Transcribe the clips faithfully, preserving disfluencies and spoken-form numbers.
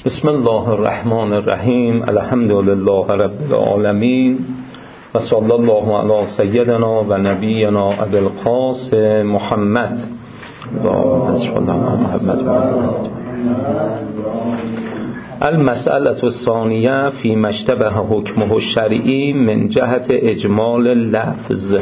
بسم الله الرحمن الرحیم. الحمد لله رب العالمین و صلی الله علی سیدنا و نبینا ابی القاسم محمد و محمد. المسألة الثانیه فی ما اشتبه حکمه الشرعی من جهت اجمال لفظ.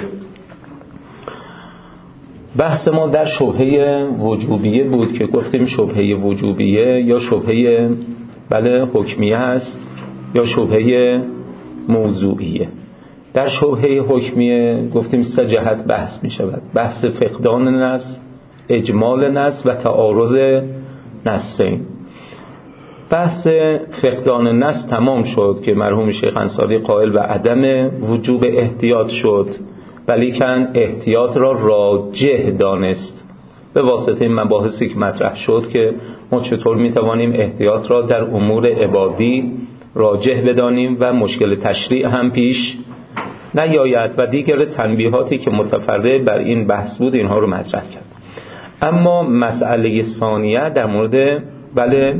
بحث ما در شبهه وجوبیه بود که گفتیم شبهه وجوبیه یا شبهه بله حکمیه است یا شبهه موضوعیه. در شبهه حکمیه گفتیم سه جهت بحث می شود: بحث فقدان نص، اجمال نص و تعارض نصین. بحث فقدان نص تمام شد که مرحوم شیخ انصاری قائل به عدم وجوب احتیاط شد، ولیکن احتیاط را راجح دانست به واسطه این مباحثی که مطرح شد که ما چطور میتوانیم احتیاط را در امور عبادی راجح بدانیم و مشکل تشریع هم پیش نیاید و دیگر تنبیهاتی که متفرع بر این بحث بود اینها رو مطرح کرد. اما مسئله ثانیه در مورد بله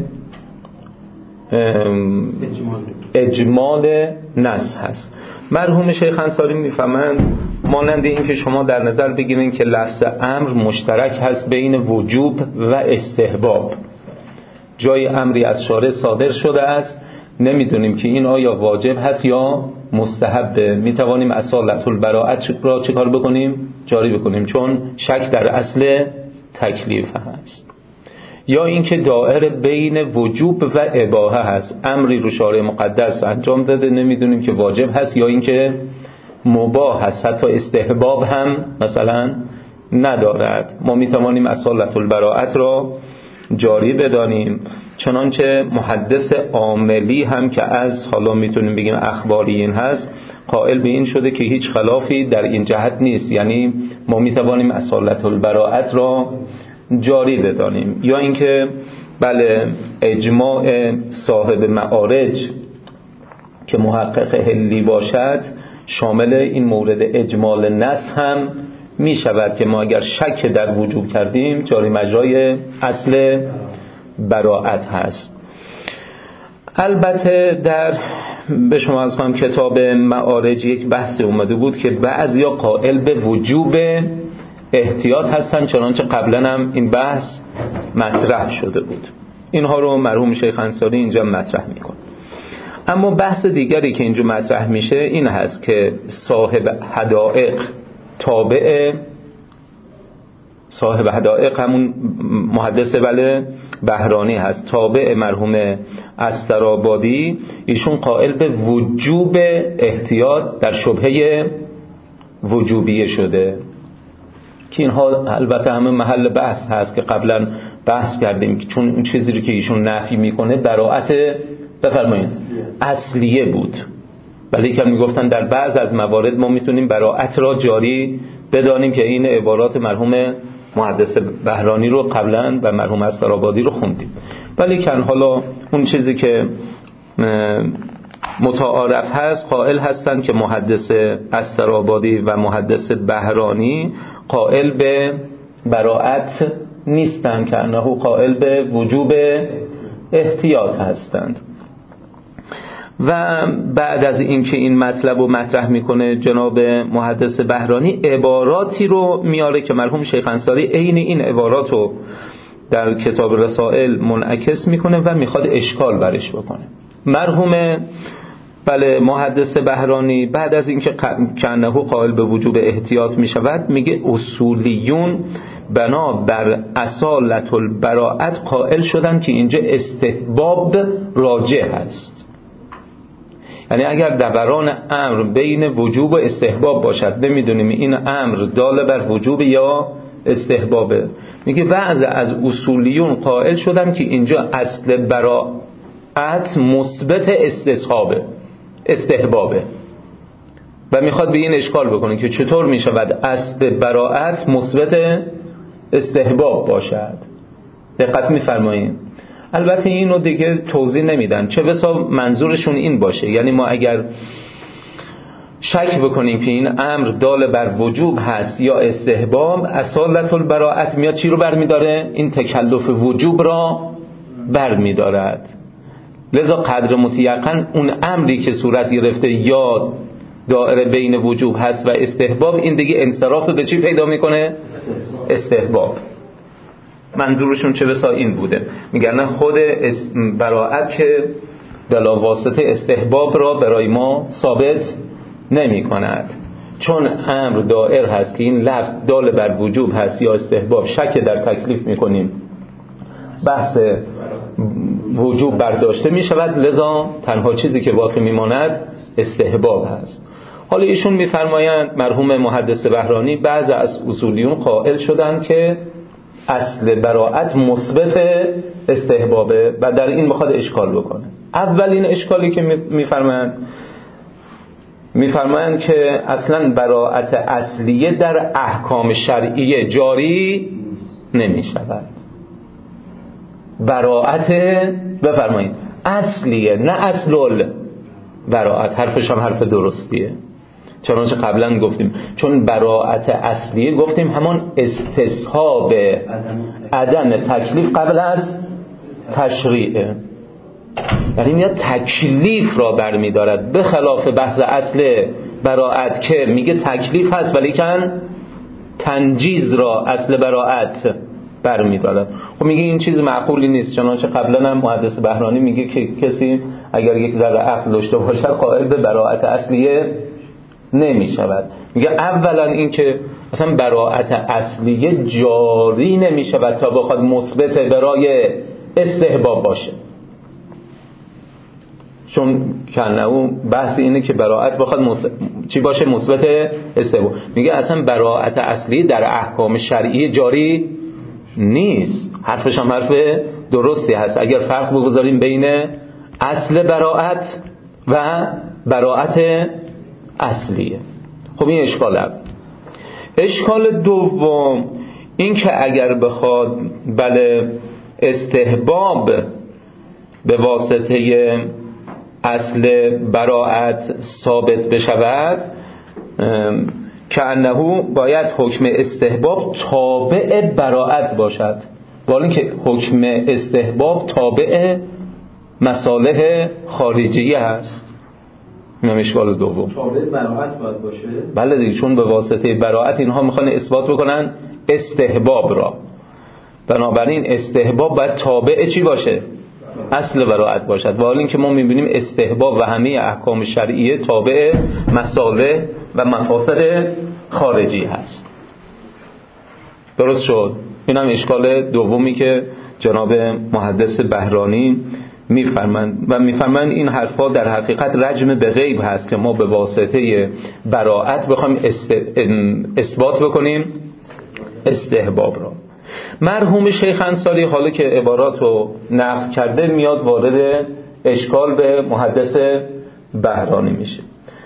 اجمال, اجمال نص هست. مرحوم شیخ انصاری میفهمند مانند این که شما در نظر بگیرید که لفظ امر مشترک هست بین وجوب و استحباب. جای امری از شارع صادر شده است، نمیدونیم که این آیا واجب هست یا مستحبه. میتوانیم اصالت البراءت را چه کار بکنیم؟ جاری بکنیم، چون شک در اصل تکلیف هست. یا اینکه دائره بین وجوب و اباحه هست، امری رو شارع مقدس انجام داده، نمیدونیم که واجب هست یا اینکه مباح هست، حتی استحباب هم مثلا ندارد. ما میتوانیم اصالت البراءت را جاری بدانیم، چنانچه محدث عاملی هم که از حالا میتونیم بگیم اخباریین هست قائل به این شده که هیچ خلافی در این جهت نیست، یعنی ما میتوانیم اصالت البراءت را جاری بدانیم. یا اینکه بله اجماع صاحب معارج که محقق حلی باشد شامل این مورد اجمال نص هم می شود که ما اگر شک در وجوب کردیم جاری مجرای اصل براءت هست. البته در به شما از کنم کتاب معارج یک بحث اومده بود که بعضیا قائل به وجوب احتیاط هستن، چنانچه قبلا هم این بحث مطرح شده بود. اینها رو مرحوم شیخ انصاری اینجا مطرح میکنه. اما بحث دیگری که اینجا مطرح میشه این هست که صاحب حدائق تابع صاحب حدائق همون محدث بله بهرانی هست، تابع مرحوم استرآبادی، ایشون قائل به وجوب احتیاط در شبهه وجوبیه شده که اینها البته همه محل بحث هست که قبلا بحث کردیم، چون این چیزی که ایشون نفی میکنه براءت بفرمایید اصلیه بود، ولی که میگفتن در بعض از موارد ما میتونیم براءت را جاری بدانیم که این عبارات مرحوم محدث بهرانی رو قبلا و مرحوم استرآبادی رو خوندیم. ولی که حالا اون چیزی که متعارف هست قائل هستن که محدث استرآبادی و محدث بهرانی قائل به براءت نیستند، که انه قائل به وجوب احتیاط هستند. و بعد از اینکه این مطلب رو مطرح میکنه جناب محدث بهرانی عباراتی رو میاره که مرحوم شیخ انصاری عین این عبارات رو در کتاب رسائل منعکس میکنه و میخواد اشکال برش بکنه. مرحوم بله محدث بهرانی بعد از اینکه کنه قائل به وجوب احتیاط میشود میگه اصولیون بنا بر اصالت البراءت قائل شدن که اینجا استحباب راجح است. یعنی اگر دوران امر بین وجوب و استحباب باشد، نمیدونیم این امر دال بر وجوب یا استحبابه، میگه بعض از اصولیون قائل شدن که اینجا اصل براءت مثبت استصحابه استحبابه و میخواد به این اشکال بکنه که چطور میشود اصل براءت مثبت استحباب باشد. دقت میفرمایید. البته اینو دیگه توضیح نمیدن، چه بسا منظورشون این باشه، یعنی ما اگر شک بکنیم که این امر دال بر وجوب هست یا استحباب، اصالت البراءت میاد چی رو برمیداره؟ این تکلف وجوب را برمیدارد. لذا قدر متیقن اون امری که صورت گرفته یا دائره بین وجوب هست و استحباب، این دیگه انصراف به چی پیدا میکنه؟ استحباب. منظورشون چه بسا این بوده، میگن خود براءت که بلا واسطه استحباب را برای ما ثابت نمی کند، چون امر دائر هست که این لفظ دال بر وجوب هست یا استحباب، شک در تکلیف میکنیم، بحث وجوب برداشته می شود، لذا تنها چیزی که باقی میماند استحباب هست. حالا ایشون میفرمایند، مرحوم محدث بهرانی، بعض از اصولیون قائل شدند که اصل براءت مثبت استحبابه و در این میخواد اشکال بکنه. اولین اشکالی که میفرمایند میفرمایند که اصلا براءت اصلیه در احکام شرعیه جاری نمی شود. براءت بفرمایید اصلیه، نه اصل براءت. حرفش هم حرف درستیه، چنانچه قبلا گفتیم، چون براءت اصلیه گفتیم همان استصحاب عدم تکلیف قبل از تشریعه، یعنی میاد تکلیف را برمی دارد، به خلاف بحث اصل براءت که میگه تکلیف هست ولیکن تنجیز را اصل براءت برمی دارد. خب میگه این چیز معقولی نیست، چنانچه قبلا هم محدث بهرانی میگه که کسی اگر یک ذره عقل داشته باشد قائل به براءت اصلیه نمی شود. میگه اولا این که اصلا براءت اصلیه جاری نمی شود تا بخواد مثبت برای استحباب باشه، چون کنه بحث اینه که براءت بخواد مثبت چی باشه؟ مثبت استحباب. میگه اصلا براءت اصلی در احکام شرعی جاری نیست. حرفش هم حرف درستی هست اگر فرق بگذاریم بین اصل براءت و براءت اصلیه. خب این اشکال اول. اشکال دوم این که اگر بخواد بله استحباب به واسطه اصل براءت ثابت بشود، که انه باید حکم استحباب تابع براءت باشد، ولی که حکم استحباب تابع مصالح خارجیه هست. این هم اشکال دوم، تابع براءت باید باشه. بله دیگه، چون به واسطه براءت اینها میخوان اثبات بکنن استحباب را، بنابراین استحباب باید تابع چی باشه؟ اصل براءت باشد، و حالا اینکه ما میبینیم استحباب و همه احکام شرعیه تابع مصالح و مفاسد خارجی هست. درست شد؟ این هم اشکال دومی که جناب محدث بهرانی میفرمند و میفرمند این حرفا در حقیقت رجم به غیب هست که ما به واسطه براءت بخوایم است... اثبات بکنیم استحباب را. مرحوم شیخ انصاری حالا که عبارات رو نقل کرده میاد وارد اشکال به محدث بهرانی میشه.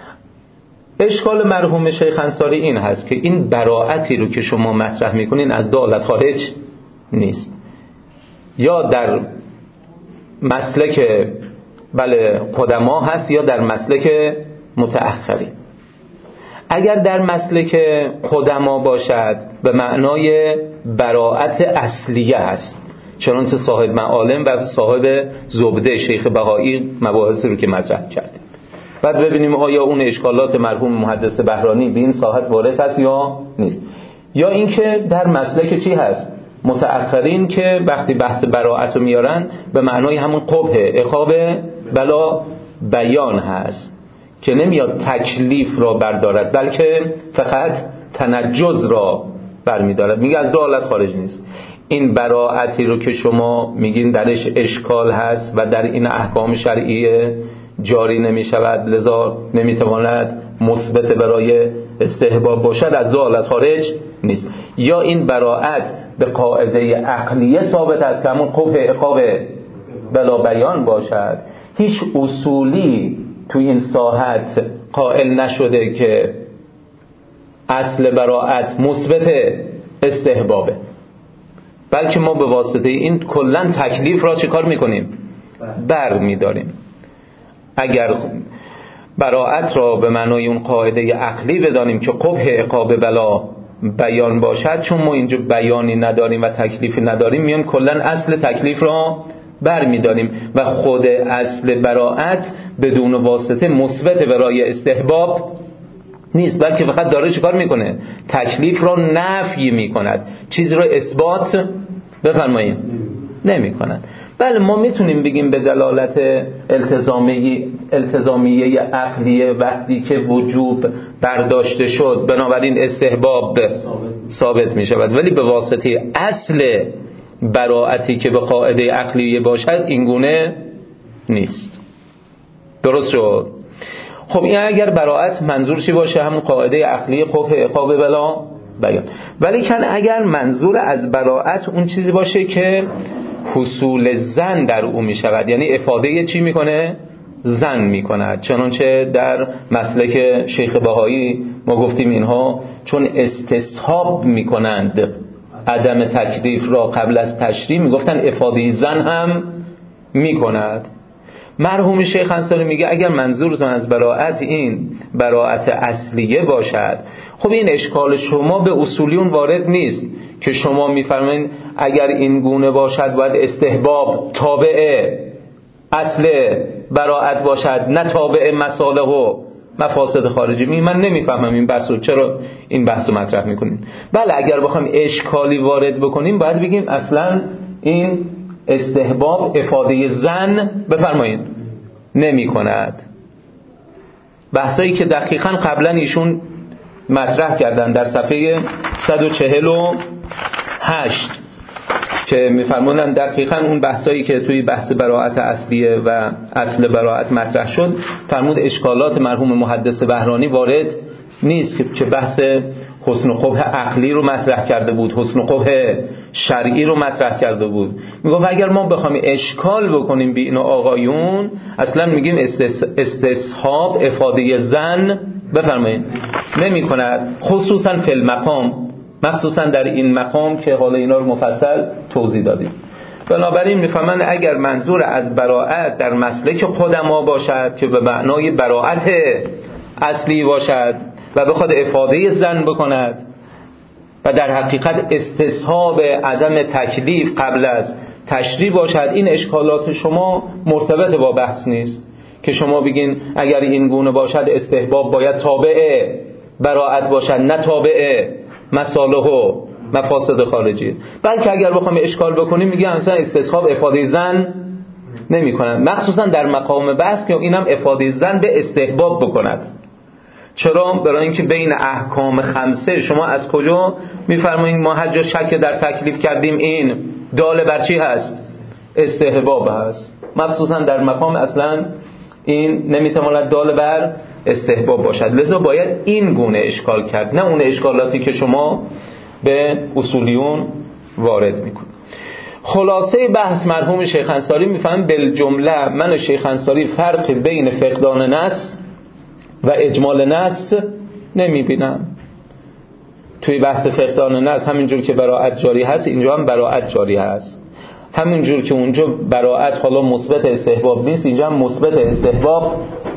اشکال مرحوم شیخ انصاری این هست که این براءتی رو که شما مطرح میکنین از دو حالت خارج نیست، یا در مسلک بله قدما هست یا در مسلک متأخری. اگر در مسلک قدما باشد به معنای براءت اصلیه است، چنانچه صاحب معالم و صاحب زبده شیخ بهایی مباحث رو که مطرح کرده. بعد ببینیم آیا اون اشکالات مرحوم محدث بهرانی به این ساحت وارد است یا نیست، یا اینکه در مسلک چی هست متأخرین که وقتی بحث براءت رو میارن به معنای همون قبح عقاب بلا بیان هست که نمیاد تکلیف را بردارد بلکه فقط تنجز را برمیدارد. میگه از دو حالت خارج نیست. این براءتی رو که شما میگین درش اشکال هست و در این احکام شرعیه جاری نمیشود، لذا نمیتواند مثبت برای استحباب باشد، از دو حالت خارج نیست. یا این براءت به قاعده عقلیه ثابت است که همون قبح عقاب بلا بیان باشد. هیچ اصولی تو این ساحت قائل نشده که اصل براءت مثبت استحبابه، بلکه ما به واسطه این کلن تکلیف را چه کار میکنیم؟ بر میداریم. اگر براءت را به معنای اون قاعده عقلی بدانیم که قبح عقاب بلا بیان باشد، چون ما اینجا بیانی نداریم و تکلیفی نداریم، میایم کلن اصل تکلیف را بر می داریم و خود اصل براءت بدون واسطه مثبت برای استحباب نیست، بلکه فقط داره چیکار میکنه؟ تکلیف را نفی میکند، چیزی را اثبات بفرمایید نمی کند. بله ما میتونیم بگیم به دلالت التزامی التزامیه عقلیه وقتی که وجوب برداشته شد بنابراین استحباب ثابت می شود، ولی به واسطه اصل براءتی که به قاعده عقلیه باشد این گونه نیست. درست شد؟ خب این اگر براءت منظور چی باشه؟ همون قاعده عقلی قبح عقاب بلا بیان. ولی کن اگر منظور از براءت اون چیزی باشه که حصول زن در او می شود، یعنی افاده چی میکنه؟ زن میکند، چنانچه در مسلک شیخ بهایی ما گفتیم اینها چون استصحاب میکنند عدم تکلیف را قبل از تشریع میگفتن افاده زن هم میکند. مرحوم شیخ انصاری میگه اگر منظورتون از براءت این براءت اصلیه باشد، خب این اشکال شما به اصولیون وارد نیست که شما میفرمایید اگر این گونه باشد باید استحباب تابع اصل براءت باشد نه تابع مصالح و مفاسد خارجی. می من نمیفهمم این بحث رو، چرا این بحث رو مطرح میکنین؟ بله اگر بخوایم اشکالی وارد بکنیم باید بگیم اصلا این استحباب افاده زن بفرمایید نمی کند. بحثایی که دقیقاً قبلا ایشون مطرح کردن در صفحه صد و چهل و هشت که میفرمونن دقیقاً اون بحثایی که توی بحث براءت اصلیه و اصل براءت مطرح شد فرمود اشکالات مرحوم محدث بهرانی وارد نیست که بحث حسن و قبح عقلی رو مطرح کرده بود، حسن و قبح شرعی رو مطرح کرده بود. میگفت اگر ما بخوایم اشکال بکنیم به این آقایون اصلا میگیم استصحاب افاده زن بفرمایید نمی کند، خصوصا فی المقام، مخصوصا در این مقام که حالا اینا رو مفصل توضیح دادیم. بنابراین میفهمن اگر منظور از براءت در مسلک قدما باشد که به معنای براءت اصلی باشد و بخواد افاده زن بکند و در حقیقت استصحاب عدم تکلیف قبل از تشریع باشد، این اشکالات شما مرتبط با بحث نیست که شما بگین اگر این گونه باشد استحباب باید تابع براءت باشد نه تابع مصالح و مفاسد خارجی. بلکه اگر بخوام اشکال بکنیم میگه اصلا استصحاب افاده زن نمی کنند، مخصوصا در مقام بحث که اینم افاده زن به استحباب بکند. چرا؟ برای اینکه بین احکام خمسه شما از کجا میفرمایید ما هر جا شک در تکلیف کردیم این دال بر چی هست؟ استحباب هست، مخصوصا در مقام اصلا این نمیتواند دال بر استحباب باشد. لذا باید این گونه اشکال کرد نه اون اشکالاتی که شما به اصولیون وارد میکنید. خلاصه بحث مرحوم شیخ انصاری میفهم بالجمله من و شیخ انصاری فرق بین فقدان نص و اجمال نص نمیبینم. توی بحث فقدان نص همینجور که براءت جاری هست اینجا هم براءت جاری هست، همینجور که اونجا براءت حالا مثبت استحباب نیست اینجا هم مثبت استحباب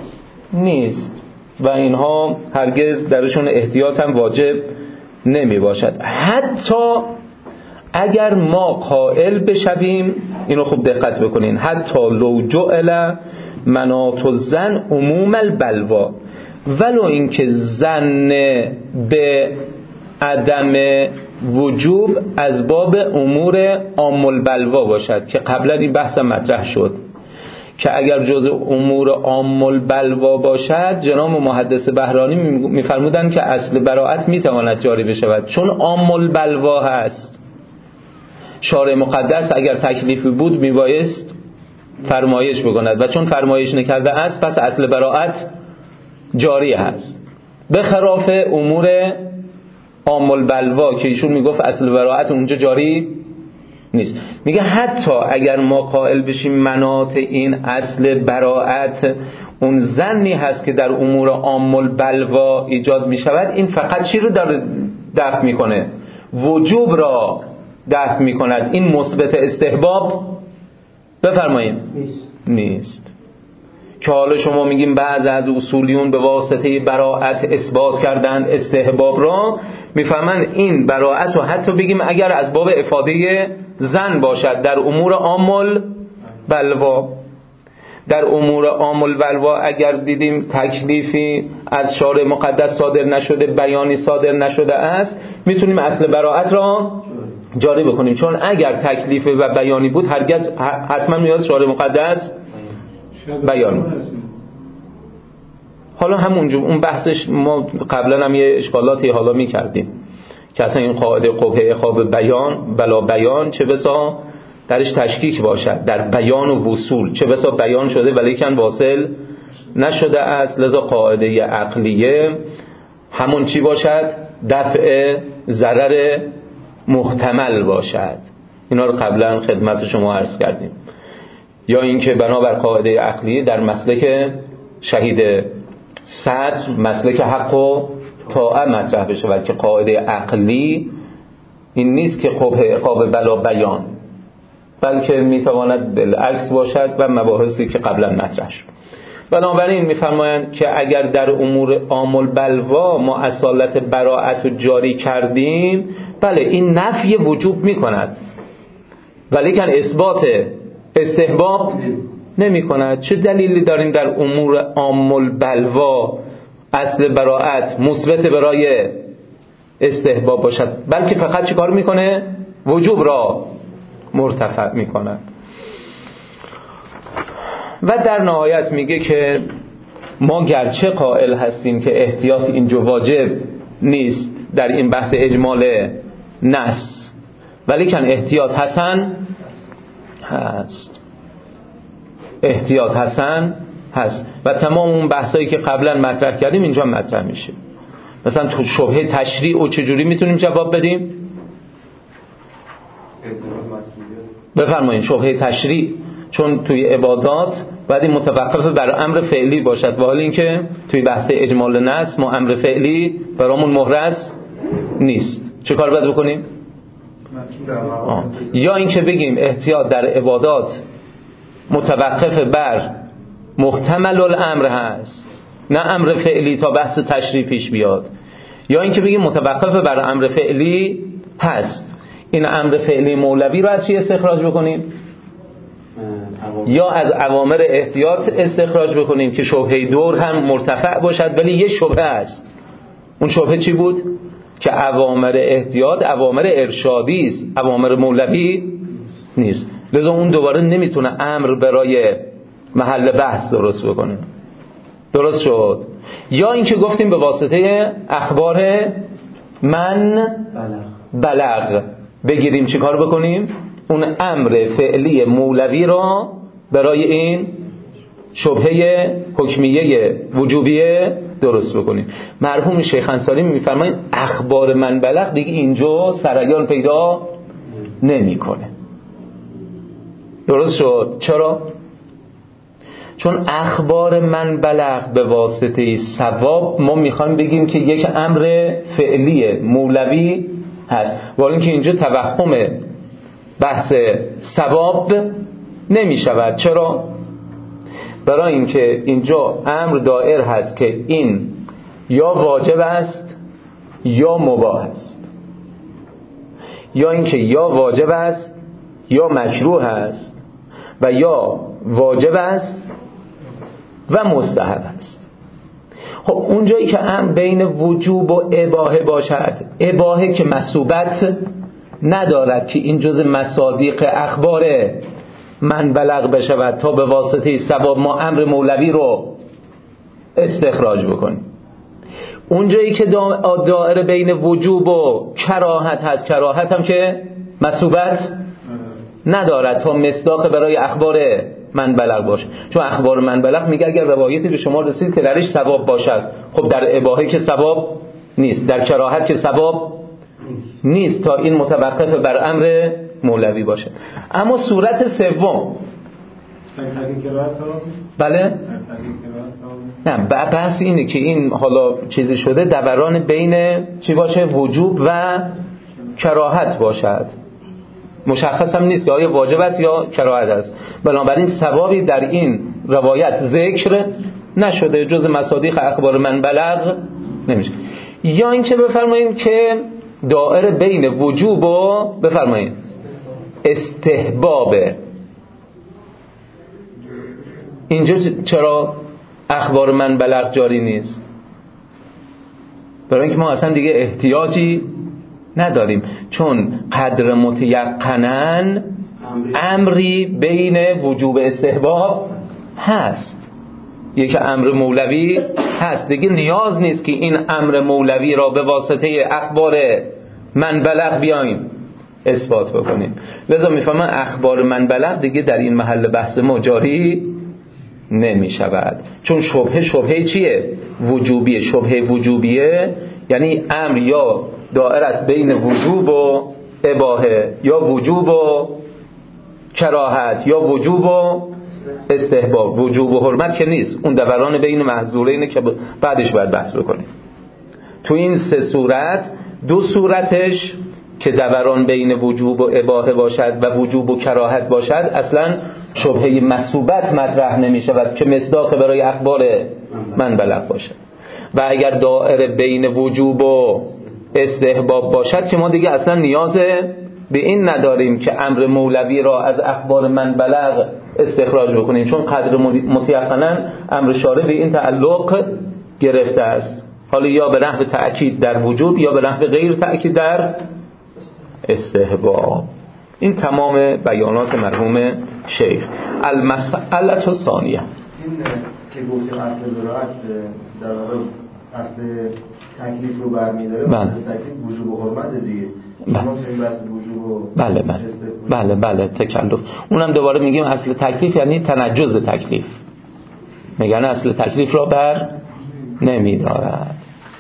نیست و اینها هرگز درشون احتیاط هم واجب نمی باشد. حتی اگر ما قائل بشویم، اینو خوب دقت بکنین، حتی لو جعل مناط الظن عموم البلوا، ولو اینکه ظن به عدم وجوب از باب امور عام البلوا باشد که قبلا این بحث مطرح شد که اگر جزء امور عام البلوا باشد جناب محدث بهرانی میفرمودند که اصل براءت میتواند جاری بشود چون عام البلوا هست. شارع مقدس اگر تکلیفی بود میبایست فرمایش بکند و چون فرمایش نکرده است پس اصل براءت جاری هست، به خلاف امور عام البلوا که ایشون میگفت اصل براءت اونجا جاری نیست. میگه حتی اگر ما قائل بشیم مناط این اصل براءت اون ظنی هست که در امور عام البلوا ایجاد میشود، این فقط چی رو داره دفع میکنه؟ وجوب را دفع میکند، این مثبت استحباب بفرمایید نیست. نیست که حالا شما میگیم بعض از اصولیون به واسطه براءت اثبات کردن استحباب را، میفهمن این براءت رو حتی بگیم اگر از باب افاده زن باشد در امور عام بلوا. در امور عام البلوا اگر دیدیم تکلیفی از شارع مقدس صادر نشده، بیانی صادر نشده است، میتونیم اصل براءت را جاری بکنیم، چون اگر تکلیف و بیانی بود هرگز حتما میاد شارع مقدس بیان. حالا همونجور اون بحثش ما قبلا هم یه اشکالاتی حالا میکردیم که اصلا این قاعده قبح اخاب بیان بلا بیان چه بسا درش تشکیک باشد، در بیان و وصول چه بسا بیان شده ولیکن واصل نشده است، لذا قاعده عقلیه همون چی باشد؟ دفع ضرر محتمل باشد. اینا رو قبلا خدمت شما عرض کردیم. یا اینکه بنابر قاعده عقلیه در مسلک شهید صدر مسلک حق و طاعه مطرح بشه، و که قاعده عقلی این نیست که قبح عقاب بلا بیان، بلکه میتواند بالعکس باشد و مباحثی که قبلا مطرح شد. بنابراین میفرمایند که اگر در امور عام البلوا ما اصالت براءت رو جاری کردیم، بله این نفی وجوب میکند ولیکن اثبات استحباب نمی کند. چه دلیلی داریم در امور عام البلوا اصل براءت مثبت برای استحباب باشد، بلکه فقط چه کار میکنه؟ وجوب را مرتفع میکنه. و در نهایت میگه که ما گرچه قائل هستیم که احتیاط اینجا واجب نیست در این بحث اجمال نص، ولیکن احتیاط حسن هست، احتیاط حسن هست و تمام اون بحثایی که قبلا مطرح کردیم اینجا مطرح میشه. مثلا تو شبهه تشریع و چجوری میتونیم جواب بدیم؟ بفرمایید. شبهه تشریع چون توی عبادات باید این متوقف بر امر فعلی باشد، و حال اینکه توی بحث اجمال نص ما امر فعلی برامون محرز نیست، چه کار باید بکنیم؟ آه. یا اینکه بگیم احتیاط در عبادات متوقف بر محتمل الامر هست، نه امر فعلی تا بحث تشریع پیش بیاد، یا اینکه بگیم متوقف بر امر فعلی هست، این امر فعلی مولوی رو از چی استخراج بکنیم؟ یا از اوامر احتیاط استخراج بکنیم که شبهه دور هم مرتفع باشد ولی یه شبهه است. اون شبهه چی بود؟ که اوامر احتیاط اوامر ارشادی است، اوامر مولوی نیست، لذا اون دوباره نمیتونه امر برای محل بحث درست بکنه. درست شد؟ یا اینکه گفتیم به واسطه اخبار من بلغ بگیریم چی کار بکنیم؟ اون امر فعلی مولوی را برای این شبهه حکمیه وجوبیه درست بکنیم. مرحوم شیخ انصاری میفرمایند اخبار من بلغ دیگه اینجا سریان پیدا نمیکنه. درست شد؟ چرا؟ چون اخبار من بلغ به واسطه ثواب ما میخوایم بگیم که یک امر فعلی مولوی هست، ولی اینکه اینجا توهم بحث ثواب نمی شود. چرا؟ برای اینکه اینجا امر دائر هست که این یا واجب است یا مباح است، یا اینکه یا واجب است یا مکروه است، و یا واجب است و مستحب است. خب اونجایی که امر بین وجوب و اباحه باشد، اباحه که مثوبت ندارد که این جزء مصادیق اخبار من بلغ بشود تا به واسطه ثواب ما امر مولوی رو استخراج بکنیم. اونجایی که دائره بین وجوب و کراهت هست، کراهت هم که مثوبت ندارد تا مصداق برای اخبار من بلغ باشه، چون اخبار من بلغ میگه اگر روایتی به شما رسید که درش ثواب باشد، خب در اباحه که ثواب نیست، در کراهت که ثواب نیست تا این متوقف بر امر مولوی باشه. اما صورت سوم بله نه بحث اینه که این حالا چیزی شده دوران بین چی باشه؟ وجوب و کراهت باشد. مشخص هم نیست که آیا واجب است یا کراهت است، بنابراین ثوابی در این روایت ذکر نشده، جز مصادیق اخبار من بلغ نمیشه. یا اینکه بفرماییم که دائره بین وجوب و بفرماییم استحبابه. اینجا چرا اخبار من بلغ جاری نیست؟ برای اینکه ما اصلا دیگه احتیاجی نداریم، چون قدر متیقناً امری بین وجوب استحباب هست، یک امر مولوی هست، دیگه نیاز نیست که این امر مولوی را به واسطه اخبار من بلغ بیایم اثبات بکنیم. لذا میفهمن اخبار من بلغ دیگه در این محل بحث ما جاری نمی شود، چون شبهه شبهه چیه؟ وجوبیه. شبهه وجوبیه یعنی امر یا دائر است بین وجوب و اباحه، یا وجوب و کراهت، یا وجوب و استحباب. وجوب و حرمت که نیست، اون دوران بین محظورینه که بعدش باید بحث بکنیم. تو این سه صورت، دو صورتش که دوران بین وجوب و اباحه باشد و وجوب و کراهت باشد، اصلا شبهه مسوبت مطرح نمی شود که مصداق برای اخبار من بلغ باشد. و اگر دائره بین وجوب و استحباب باشد که ما دیگه اصلا نیاز به این نداریم که امر مولوی را از اخبار من بلغ استخراج بکنیم، چون قدر متیقناً امر شارع به این تعلق گرفته است، حالا یا به نحو تأکید در وجوب یا به نحو غیر تأکید در استحباب. این تمام بیانات مرحوم شیخ. المسئله الثانیه، این که گفتیم اصل براعت در واقع اصل تکلیف رو برمی‌داره، اصل تکلیف وجوب و حرمت دیگه. شما می‌تونید بحث وجوب و بله بله بله بله تکلف، اونم دوباره میگیم اصل تکلیف یعنی تنجز تکلیف، میگن اصل تکلیف را بر نمی‌دارد.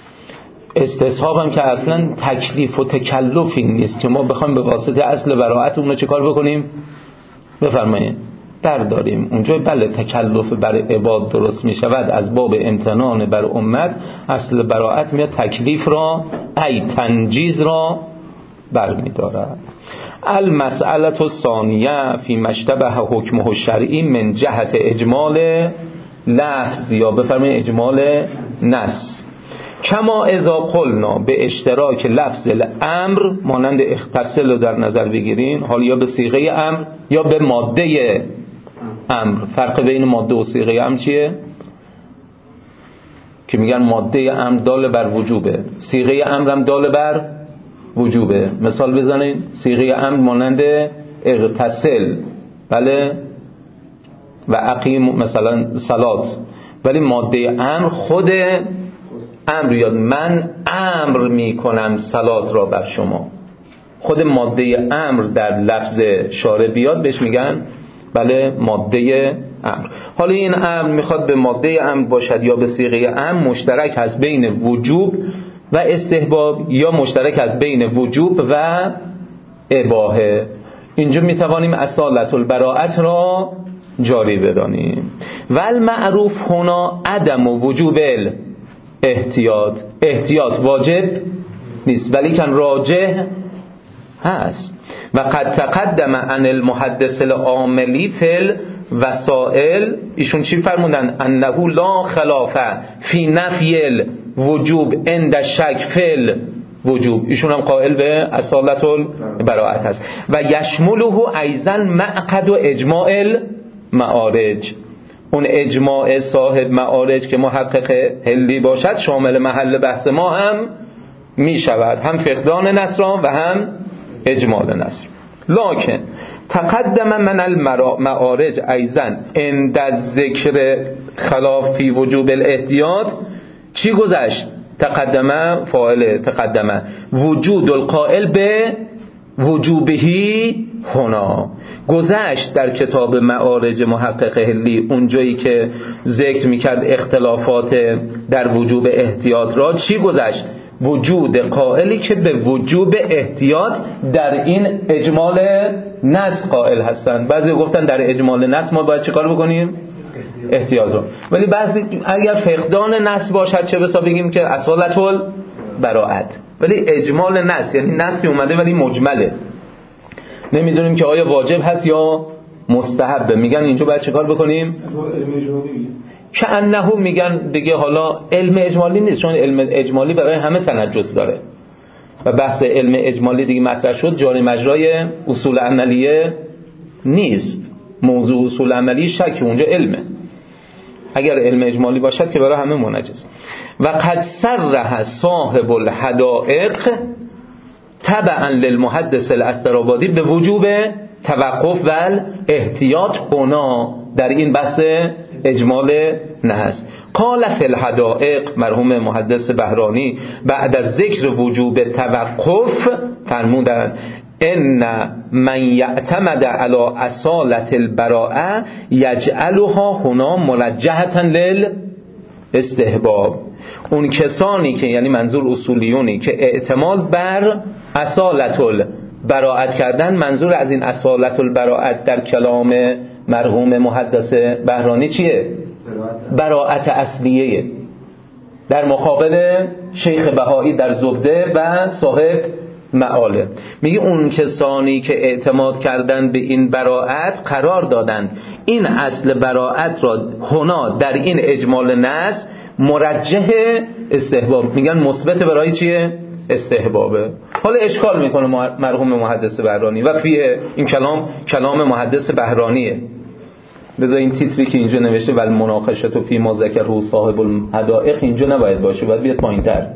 استصحاب هم که اصلا تکلیف و تکلفی نیست که ما بخوایم به واسطه اصل براعت اون رو چه کار بکنیم؟ بفرمایید برداریم. اونجا بله تکلف بر عباد درست می شود از باب امتنان بر امت، اصل براعت میاد تکلیف را ای تنجیز را بر می دارد. المسئله الثانیه فی مشتبه حکمه الشرعی من جهت اجمال لفظ یا بفرمایید اجمال نص، کما اذا قلنا به اشتراک لفظ الامر، مانند اختصل رو در نظر بگیرین، حالا یا به صیغه امر یا به ماده امر. فرق بین ماده و صیغه امر چیه؟ که میگن ماده امر دال بر وجوبه، صیغه امر هم دال بر وجوبه. مثال بزنین، صیغه امر مانند اغتسل، بله، و اقیم مثلا صلات، ولی ماده امر خود امر یاد من امر میکنم صلات را بر شما. خود ماده امر در لفظ شارع بیاد بهش میگن بله ماده امر. حالا این امر میخواد به ماده امر باشد یا به صیغه امر، مشترک هست بین وجوب و استحباب یا مشترک هست بین وجوب و اباحه. اینجا میتوانیم اصالت البراءت را جاری بدانیم. و المعروف هنا عدم و وجوب احتیاط، احتیاط واجب نیست ولی کن راجح هست. و قد تقدم عن المحدث العاملی فی الوسائل، ایشون چی فرمودن؟ انه لا خلاف فی نفی الوجوب عند شک فی الوجوب. ایشون هم قائل به اصالت البراءت هست. و یشمله ایضا معقد و اجماع المعارج، اون اجماع صاحب معارج که محقق حلی باشد شامل محل بحث ما هم می شود، هم فقدان نصر و هم اجمال نصر. لکن تقدم من المعارج ایضا عند ذکر خلافی وجوب الاحتیاط، چی گذشت؟ تقدمه فاعل تقدمه وجود القائل به وجوبهی هنا، گذشت در کتاب معارج محقق حلی اونجایی که ذکر میکرد اختلافات در وجوب احتیاط را، چی گذشت؟ وجود قائلی که به وجوب احتیاط در این اجمال نص قائل هستند. بعضی گفتن در اجمال نص ما باید چه کار بکنیم؟ احتیاط رو. ولی بعضی اگر فقدان نص باشد چه بسا بگیم که اصالت البراءت، ولی اجمال نص یعنی نصی اومده ولی مجمله، نمیدونیم که آیا واجب هست یا مستحبه. میگن اینجا باید چه کار بکنیم؟ که انه میگن دیگه حالا علم اجمالی نیست، چون علم اجمالی برای همه تنجس داره و بحث علم اجمالی دیگه مطرح شد، جاری مجرای اصول عملیه نیست. موضوع اصول عملی شک اونجا علمه. اگر علم اجمالی باشد که برای همه منجز. و قد صرح صاحب الحدائق تبعا للمحدث الاسدرآبادی به وجوب توقف و احتیاط هنا در این بحث اجمال نحس. قال فی الحدائق مرحوم محدث بهرانی بعد از ذکر وجوب توقف فرمودند ان من یعتمد علی اصالة البراءه یجعلها هنا موجهة للاستحباب. اون کسانی که یعنی منظور اصولیونی که اعتماد بر اصالة البراءت کردن، منظور از این اصالة البراءت در کلام مرحوم محدث بهرانی چیه؟ براءت اصلیه، در مقابل شیخ بهایی در زبده و صاحب معاله. میگه اون کسانی که اعتماد کردن به این براءت قرار دادند این اصل براءت را هنا در این اجمال نص مرجح استحباب، میگن مثبت برای چیه؟ استحبابه. حالا اشکال میکنه مرحوم محدث بهرانی و فیه، این کلام کلام محدث بهرانیه. بذار این تیتری که اینجا نوشته ول مناقشه تو فی ما ذکره صاحب الحدائق اینجا نباید باشه، باید بیاد پایین‌تر.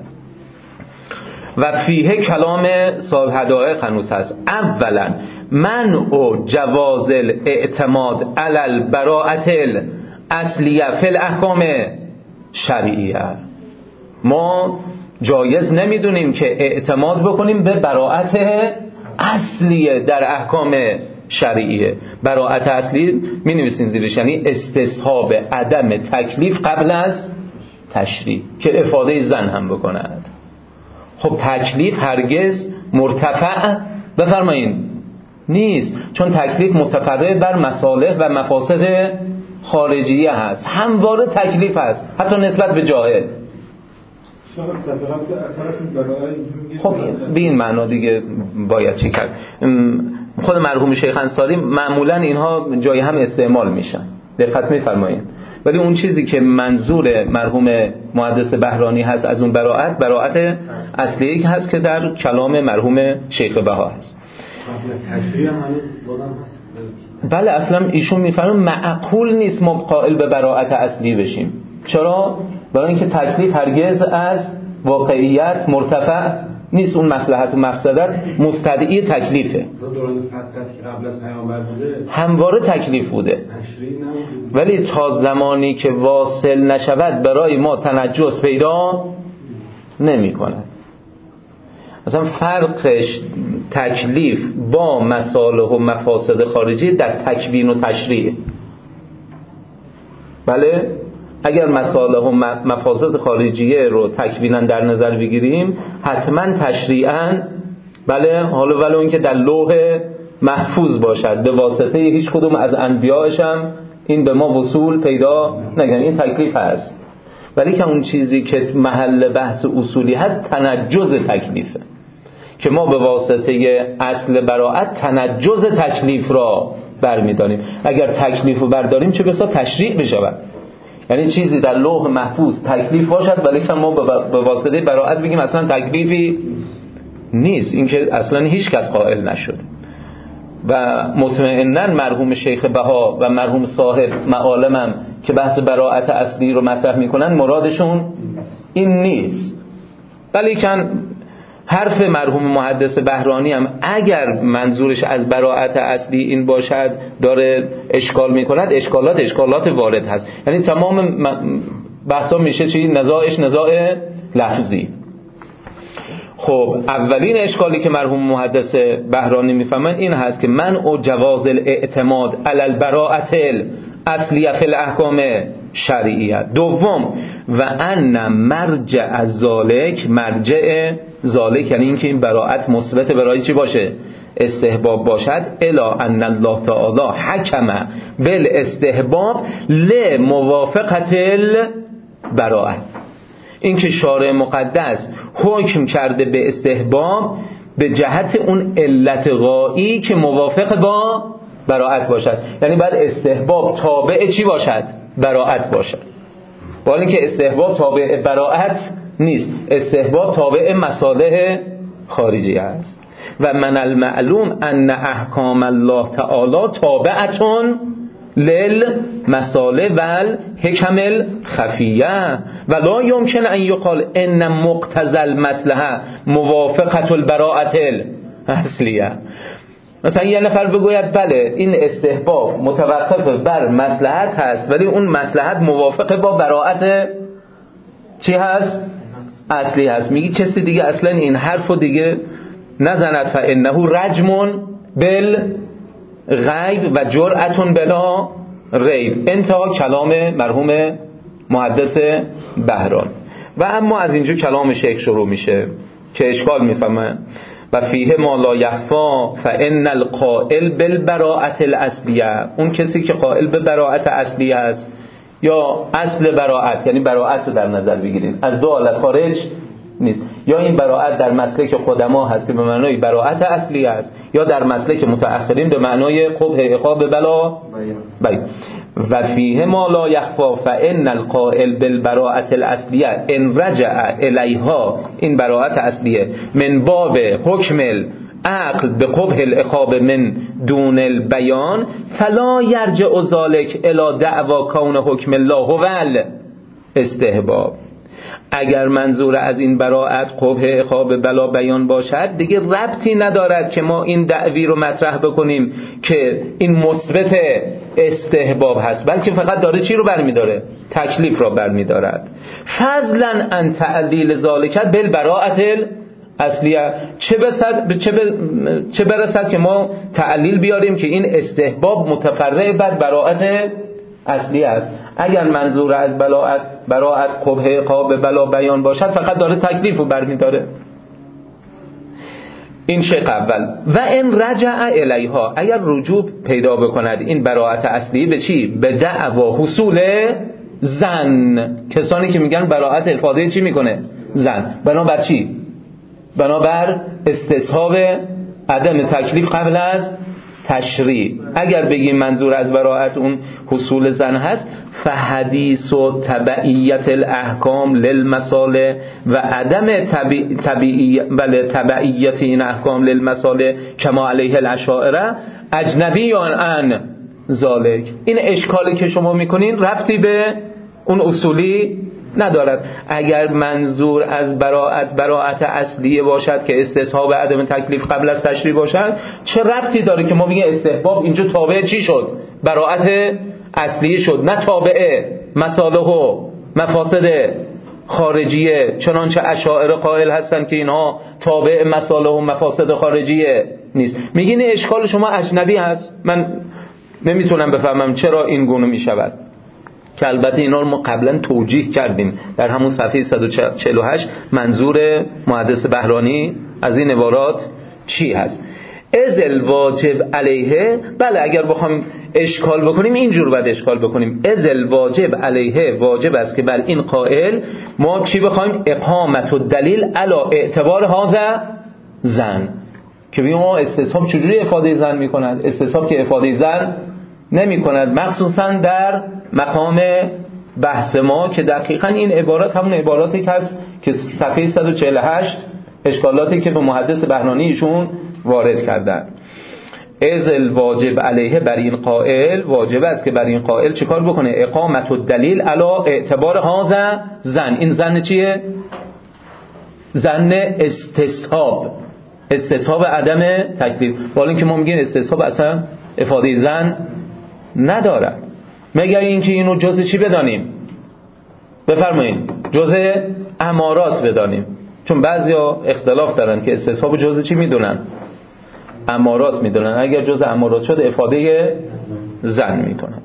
و فیه کلام صاحب حدائق هنوز هست. اولا منع جواز الاعتماد علی البراءة الاصلیه فی الاحکام شرعیه. ما جایز نمیدونیم که اعتماد بکنیم به براءت اصلیه در احکام شرعیه. براءت اصلی می نویسین زیرش یعنی استصحاب عدم تکلیف قبل از تشریع که افاده زن هم بکند. خب تکلیف هرگز مرتفع بفرمایین نیست، چون تکلیف متفرع بر مصالح و مفاسد خارجیه هست، همواره تکلیف هست حتی نسبت به جاهل. خب به این معنا دیگه باید چی کرد. خود مرحوم شیخ انصاری معمولا اینها جای هم استعمال میشن، دقت میفرمایید، ولی اون چیزی که منظور مرحوم محدث بهرانی هست از اون براءت، براءت اصلی هست که در کلام مرحوم شیخ بها هست. بله اصلا ایشون میفرمون معقول نیست ما قائل به براءت اصلی بشیم. چرا؟ برای اینکه تکلیف هرگز از واقعیت مرتفع نیست، اون مصلحت و مفسدت مستدعی تکلیفه. دوران فترتی که قبل از پیامبر بوده همواره تکلیف بوده، ولی تا زمانی که واصل نشود برای ما تنجس پیدا نمی کند. مثلا فرقش تکلیف با مصالح و مفاسد خارجی در تکوین و تشریع. بله اگر مصالح و مفاسد خارجیه رو تکوینا در نظر بگیریم حتما تشریعا بله، حالا ولو اینکه در لوح محفوظ باشد به واسطه هیچ کدوم از انبیائش هم این به ما وصول پیدا نگن، این تکلیف هست. ولی که اون چیزی که محل بحث اصولی هست تنجز تکلیفه که ما به واسطه اصل براءت تنجز تکلیف را برمی‌داریم. اگر تکلیف رو برداریم چه بسا تشریع بشود، یعنی چیزی در لوح محفوظ تکلیف باشد ولی که ما به واسطه براءت بگیم اصلا تکلیفی نیست، این که اصلا هیچ کس قائل نشد. و مطمئناً مرحوم شیخ بها و مرحوم صاحب معالمم که بحث براءت اصلی رو مطرح میکنن مرادشون این نیست. ولی که حرف مرحوم محدث بهرانی هم اگر منظورش از براءت اصلی این باشد داره اشکال میکند، اشکالات اشکالات وارد هست، یعنی تمام بحثا میشه چی؟ نزاعش نزاع لفظی. خب اولین اشکالی که مرحوم محدث بهرانی میفهمن این هست که منع جواز الاعتماد علی البراءة الاصلیه فی الاحکام شرعیه. دوم و ان مرجع از ذالک، مرجع ذالک یعنی اینکه این براءت مثبت برای چی باشه؟ استحباب باشد. الا ان الله تعالی حکم بالاستحباب لموافقت البراءه، اینکه شارع مقدس حکم کرده به استحباب به جهت اون علت غایی که موافق با براءت باشد، یعنی بعد استحباب تابع چی باشد؟ براءت باشد. با اینکه استحباب تابع براءت نیست، استحباب تابع مصالح خارجی است. و من المعلوم ان احکام الله تعالی تابعتون للمساله والحکم الخفیه ولا یمکن ان یقال ان مقتضى المصلحه موافقه البراءه الاصلیه. مثلا یه نفر بگوید بله این استحباب متوقف بر مصلحت هست ولی اون مصلحت موافقه با براءت چی هست؟ اصلی هست. میگی کسی دیگه اصلا این حرفو دیگه نزند فانه رجم بالغیب و جرأة بلا ریب. انتها کلام مرحوم محدث بهران. و اما از اینجا کلام شیخ شروع میشه که اشکال میفهمه و فیه ما لا یخفا فان القائل بالبراءة الاصلیه، اون کسی که قائل به براءت اصلیه است یا اصل براءت یعنی براءت رو در نظر بگیرید از دو حالت خارج نیست، یا این براءت در مسلک قدما هست که به معنای براءت اصلی است یا در مسلک متأخرین به معنای قبح عقاب بلا بیان. و فیه ما لا یخفا فان القائل بالبراءة الاصلیه ان رجع الیها، این براءت اصلیه من باب حکم عقل به قبح العقاب من دون البیان فلا یرجع ذلک الی دعوا کون حکم الله هو الاستحباب. اگر منظور از این براءت قبح عقاب بلا بیان باشد دیگه ربطی ندارد که ما این دعوی رو مطرح بکنیم که این مثبت استحباب هست، بلکه فقط داره چی رو برمیداره؟ تکلیف را برمیدارد. فضلا ان تعلیل ذالک بالبراءة اصلیه، چه برسد چه, چه برسد که ما تعلیل بیاریم که این استحباب متفرع بر براءت اصلی است. اگر منظور از براءت براءت قبح عقاب بلا بیان باشد فقط داره تکلیف رو برمیداره. این شق اول. و ان رجع الیها، اگر رجوع پیدا بکند این براءت اصلی به چی؟ به دعوا حصول زن. کسانی که میگن براءت افاده چی میکنه؟ زن. بنابر چی؟ بنابر استصحاب عدم تکلیف قبل از تشریع. اگر بگیم منظور از براءت اون حصول زن هست فحدیث و تبعیت الاحکام للمصالح و عدم طبیعیت بله تبعیت این احکام للمصالح کما علیه الاشاعره اجنبی عن ذالک. این اشکالی که شما میکنین ربطی به اون اصولی ندارد. اگر منظور از براءت براءت اصلیه باشد که استصحاب عدم تکلیف قبل از تشریع باشد چه ربطی داره که ما بگیم استحباب اینجا تابع چی شد؟ براءت اصلیه شد، نه تابع مصالح و مفاسد خارجیه، چنانچه اشاعره قائل هستن که اینها تابع مصالح و مفاسد خارجیه نیست. میگین اشکال شما اجنبی هست. من نمیتونم بفهمم چرا این گونه میشود که البته اینا رو ما قبلا توجیه کردیم در همون صفحه صد و چهل و هشت منظور محدث بهرانی از این عبارات چی هست. از الواجب علیه، بله اگر بخوام اشکال بکنیم اینجور باید اشکال بکنیم. از الواجب علیه، واجب است که بر این قائل ما چی بخوایم؟ اقامت و دلیل علی اعتبار هذا زن، که بگیم ما استصحاب چجوری افاده زن میکند؟ استصحاب که افاده زن نمی کند، مخصوصا در مقام بحث ما که دقیقا این عبارات همون عباراتی که هست که صفحه صد و چهل و هشت اشکالاتی که به محدث بهرانی ایشون وارد کردن. از الواجب علیه، بر این قائل واجب است که بر این قائل چیکار بکنه؟ اقامت و دلیل علی اعتبار هذا زن. این زن چیه؟ زن استصحاب، استصحاب عدم تکلیف. ولی اینکه ما میگیم استصحاب اصلا افاده زن نداره. مگر اینکه اینو جزء چی بدانیم؟ بفرمایید جزء امارات بدانیم، چون بعضیا اختلاف دارن که استصحاب جزء چی میدونن؟ امارات میدونن. اگر جزء امارات شد افاده زن میکنن.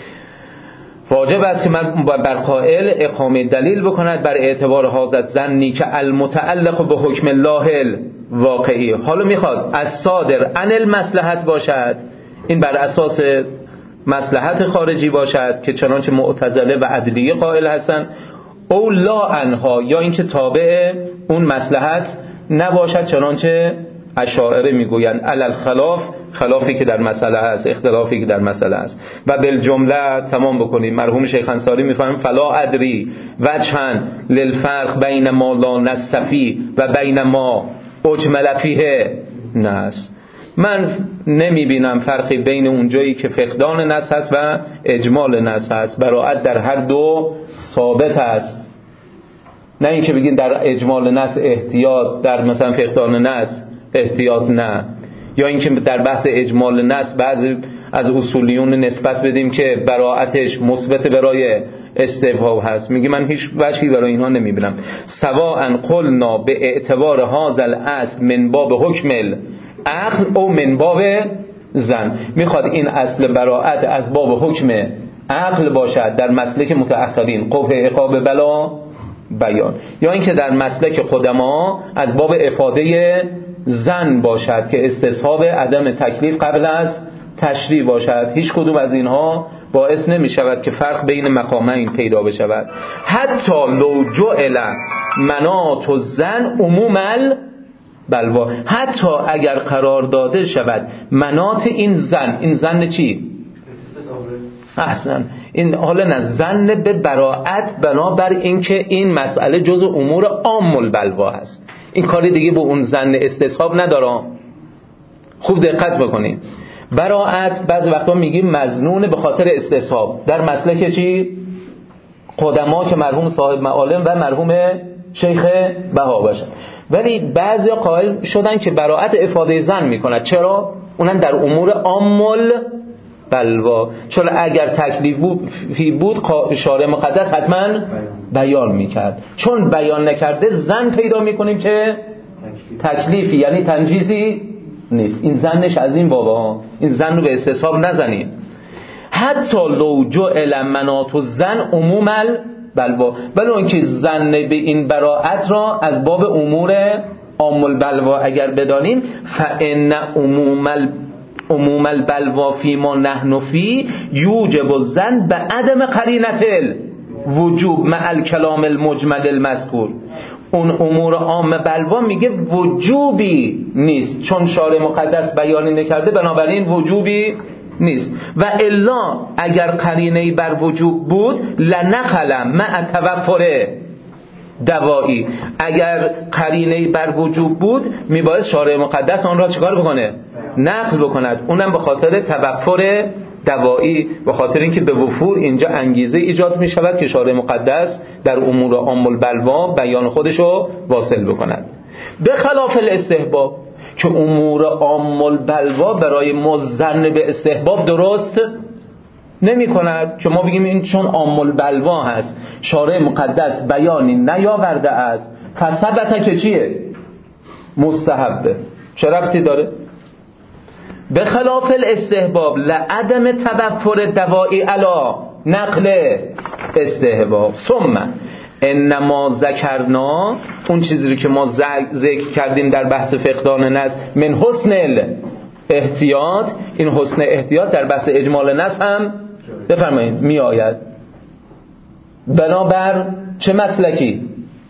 واجب است که من بر قائل اقامه دلیل بکند بر اعتبار حاضر زنی که المتعلق به حکم الله الواقعی. حالا میخواد از صادر عن المصلحت باشد، این بر اساس مصلحت خارجی باشد که چنانچه معتزله و عدلیه قائل هستند، او لا انها، یا اینکه تابع اون مصلحت نباشد چنانچه اشاعره میگویند علل خلاف، خلافی که در مسئله هست، اختلافی که در مسئله هست. و بالجمله تمام بکنیم. مرحوم شیخ انصاری میفهمن فلا ادری وجها للفرق بین ما لا نصفی و بین ما اجمل فیه ناس. من نمی بینم فرقی بین اونجایی که فقدان نص هست و اجمال نص هست. براءت در هر دو ثابت است، نه اینکه بگین در اجمال نص احتیاط، در مثلا فقدان نص احتیاط نه، یا اینکه در بحث اجمال نص بعضی از اصولیون نسبت بدیم که براءتش مثبت برای استبهام هست. میگه من هیچ وجهی برای اینها نمیبینم. سواء قلنا به اعتبار هذا الاصل من باب حکم العقل او من باب ظن. میخواد این اصل براءت از باب حکم عقل باشد در مسلک متأخرین قبح عقاب بلا بیان، یا اینکه در مسلک قدما از باب افاده ظن باشد که استصحاب عدم تکلیف قبل از تشریع باشد. هیچ کدوم از اینها باعث نمی شود که فرق بین مقامین پیدا بشود. حتی لو جعل مناط الظن عموم البلوا، حتی اگر قرار داده شود مناط این ظن، این ظن چی؟ احسن، این حالا نه ظن به براءت بنابر اینکه این مسئله جزء امور عام البلوا هست. این کاری دیگه به اون ظن استصحاب نداره. خوب دقت بکنید. براءت بعضی وقتا میگیم مظنون به خاطر استصحاب در مسلک چی؟ قدما که مرحوم صاحب معالم و مرحوم شیخ بها باشن. ولی بعضی قائل شدن که براءت افاده ظن میکند. چرا؟ اونم در امور عامل بلوا، چون اگر تکلیف بود فی بود شارع مقدس حتما بیان میکرد، چون بیان نکرده ظن پیدا میکنیم که تکلیفی یعنی تنجیزی نیست. این ظنش از این بابا، این ظن رو به استصحاب نزنید. حتی لو جعل مناط الظن عموم البلوا، ولی اون که ظن به این براءت را از باب امور عام البلوا اگر بدانیم، فان عموم عموم البلوا فی ما نحن فی یوجب الظن به عدم قرینه الوجوب مع الکلام المجمل المذکور. اون امور عام بلوا میگه وجوبی نیست، چون شارع مقدس بیانی نکرده بنابراین وجوبی نیست. و الا اگر قرینه‌ای بر وجوب بود لنقل مع توفر دوایی، اگر قرینه‌ای بر وجوب بود میباید شارع مقدس آن را چیکار بکنه؟ نقل بکند. اونم به خاطر توفر دوایی، به خاطر اینکه به وفور اینجا انگیزه ایجاد می شود که شارع مقدس در امور عام البلوا بیان خودشو واصل بکند. به خلاف الاستحباب که امور عام البلوا برای مظن به استحباب درست نمی کند، که ما بگیم این چون عام البلوا هست شارع مقدس بیانی نیاورده است فثبت که چیه؟ مستحبه. چه ربطی داره؟ به خلاف الاستحباب لعدم توفر دوایی علا نقل استحباب. ثم انما ذکرنا، اون چیزی که ما ذکر کردیم در بحث فقدان نص من حسن احتیاط، این حسن احتیاط در بحث اجمال نص هم بفرمایید می آید. بنابر چه مسلکی؟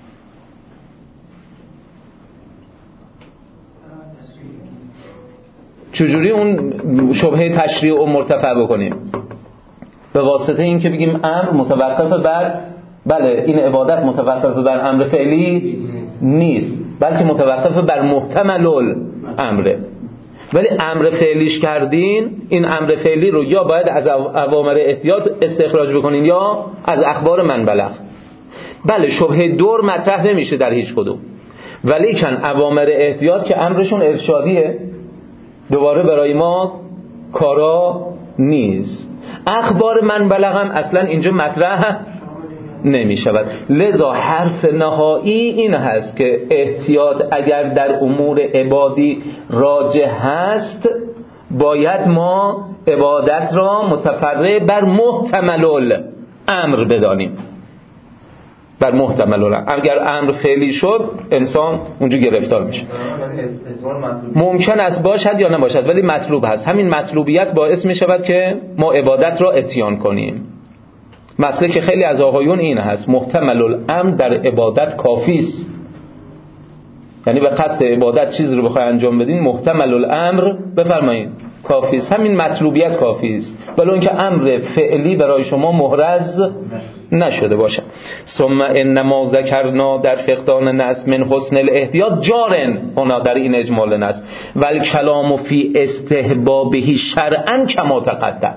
چجوری اون شبهه تشریع رو مرتفع بکنیم؟ به واسطه این که بگیم امر متوقف بر، بله این عبادت متوقف بر امر فعلی نیست بلکه متوقف بر محتمل الامره. ولی امر فعلیش کردین، این امر فعلی رو یا باید از اوامر احتیاط استخراج بکنین یا از اخبار من بلغ. بله شبهه دور مطرح نمیشه در هیچ کدوم، ولی کن اوامر احتیاط که امرشون ارشادیه دوباره برای ما کارا نیست. اخبار من بلغم اصلا اینجا مطرح نمی شود. لذا حرف نهایی این هست که احتیاط اگر در امور عبادی راجح هست باید ما عبادت را متفرع بر محتمل الامر بدانیم، بر محتمل الامر. اگر امر فعلی شد انسان اونجا گرفتار میشه. ممکن است باشد یا نباشد ولی مطلوب هست. همین مطلوبیت باعث می شود که ما عبادت را اتیان کنیم. مسئله که خیلی از آقایون این هست محتمل الامر در عبادت کافی است، یعنی به قصد عبادت چیز رو بخوای انجام بدین محتمل الامر بفرمایید کافی است، همین مطلوبیت کافی است، ولی اون که امر فعلی برای شما محرز نشده باشه. ثم انما ذکرنا در فقدان نص من حسن الاحتیاط جارن هنا در این اجمال نص ول کلام فی استحبابه شرعا کما تقدم.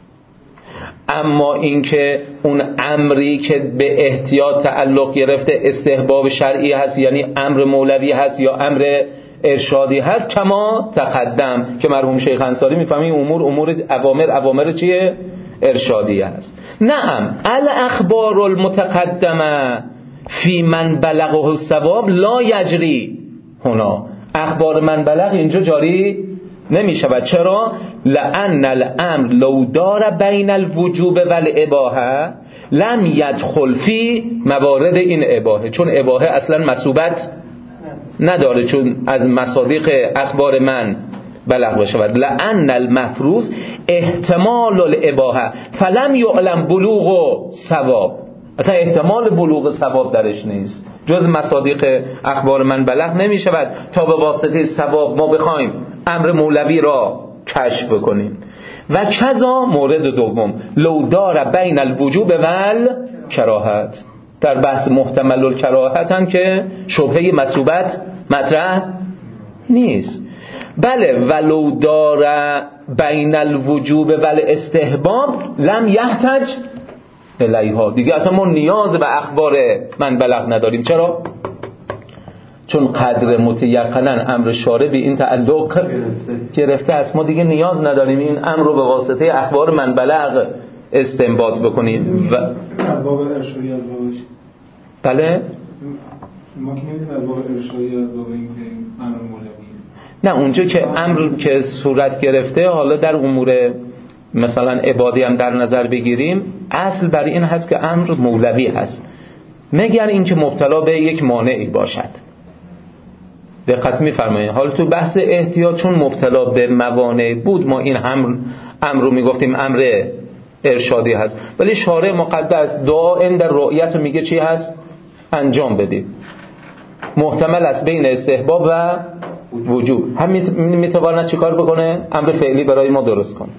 اما اینکه اون امری که به احتیاط تعلق گرفته استحباب شرعی هست، یعنی امر مولوی هست یا امر ارشادی هست، کما تقدم که مرحوم شیخ انصاری میفهمی امور امور اوامر اوامر چیه؟ ارشادی هست. نعم الاخبار المتقدمه فی من بلغه الثواب لا یجری هنا، اخبار من بلغ اینجا جاری نمی شود. چرا؟ لأن الامر لو دار بین الوجوب والاباحه لم يدخل فی موارد این اباحه، چون اباحه اصلا مثوبت نداره، چون از مصادیق اخبار من بلغ بشود. لأن المفروض احتمال الاباحه فلم یعلم بلوغ و ثواب، اصلا احتمال بلوغ ثواب درش نیست، جز مصادیق اخبار من بلغ نمی شود تا به واسطه ثواب ما بخوایم امر مولوی را کشف بکنیم. و کذا مورد دوم لو دار بین الوجوب وال کراهت، در بحث محتمل الکراهت هم که شبهه مثوبت مطرح نیست. بله ولو دار بین الوجوب وال استحباب لم یحتج الیها، دیگه اصلا ما نیاز به اخبار من بلغ نداریم. چرا؟ چون قدر متیقنا امر شارع به این تعلق گرفته است، ما دیگه نیاز نداریم این امر رو به واسطه اخبار من بلغ استنباط بکنیم. و باب ارشادی از بابش بله ما که نمیدونیم از باب ارشادی از باب این امر مولوی، نه اونجا که امر که صورت گرفته، حالا در امور مثلا عبادی هم در نظر بگیریم، اصل بر این هست که امر مولوی هست، مگر این که مبتلا به یک مانعی باشد. دقت می‌فرمایید. حالا تو بحث احتیاط چون مبتلا به موانع بود، ما این امر امر رو میگفتیم امر ارشادی هست، ولی شارع مقدس دائم در رؤیت میگه چی هست؟ انجام بدید. محتمل است بین استحباب و وجوب، هم میتواند چی کار بکنه؟ امر فعلی برای ما درست کنه.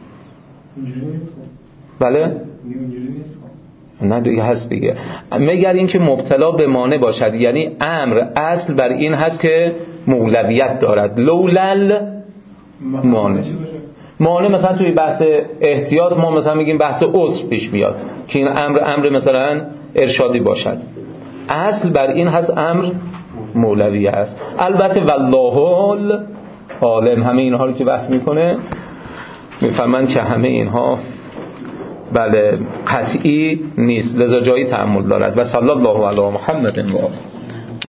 بله؟ نه دیگه هست دیگه. مگر این که مبتلا به مانع باشد، یعنی امر اصل بر این هست که مولویت دارد. لولل مانع مانع مثلا توی بحث احتیاط ما مثلا میگیم بحث عذر پیش میاد که این امر امر مثلا ارشادی باشد، اصل بر این هست امر مولوی است. البته والله عالم همه اینها رو که بحث میکنه میفهمن که همه اینها بله قطعی نیست، لذا جایی تأمل دارد. و صلی الله علی محمد و آله.